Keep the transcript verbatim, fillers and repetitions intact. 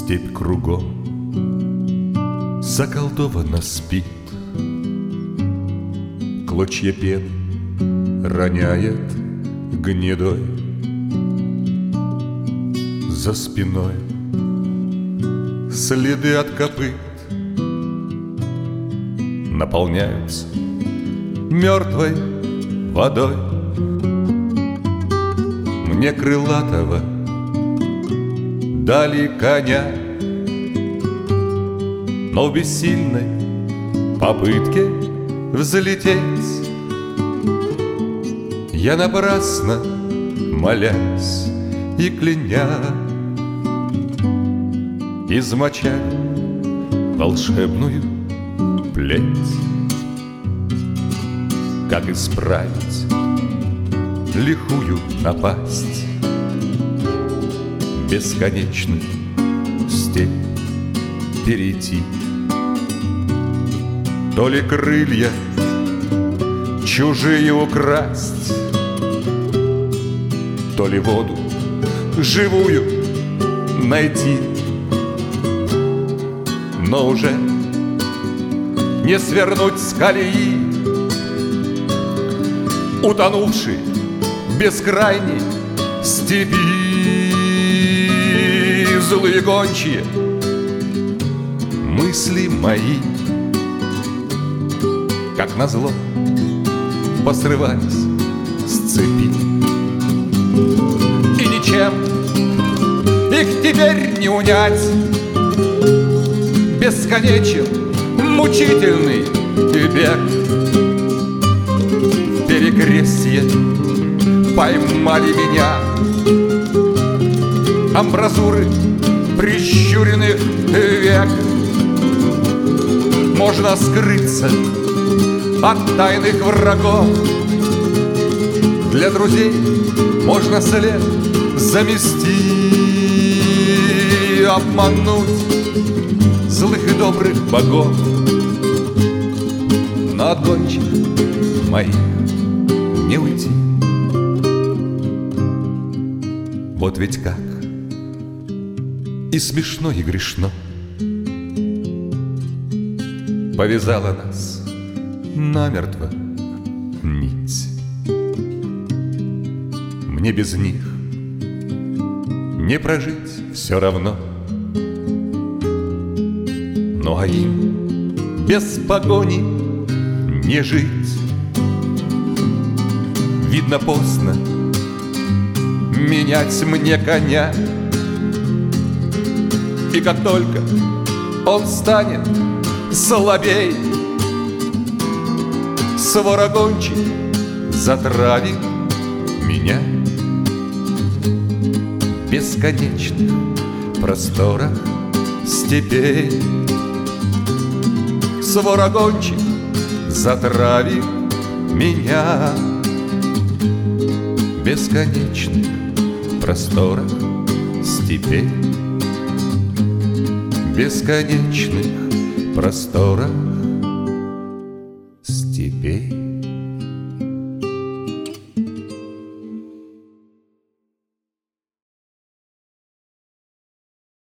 Степь кругом заколдованно спит, клочья пены роняет гнедой. За спиной следы от копыт наполняются мертвой водой. Мне крылатого дали коня, но в бессильной попытке взлететь я напрасно, молясь и кляня, измочали волшебную плеть. Как исправить лихую напасть, бесконечную степь перейти? То ли крылья чужие украсть, то ли воду живую найти. Но уже не свернуть с колеи, утонувший в бескрайней степи. Злые гончие мысли мои, как назло, посрывались с цепи. И ничем их теперь не унять. Бесконечен, мучительный бег. В перекрестье поймали меня амбразуры прищуренных век. Можно скрыться от тайных врагов, для друзей можно след замести, обмануть злых и добрых богов. Но от гончих моих не уйти. Вот ведь как и смешно, и грешно повязала нас намертво нить. Мне без них не прожить все равно, ну а им без погони не жить. Видно, поздно менять мне коня, и как только он станет слабей, свора гончих затравит меня. В бесконечных просторах степей свора гончих затравит меня. В бесконечных просторах степей, в бесконечных просторах степей.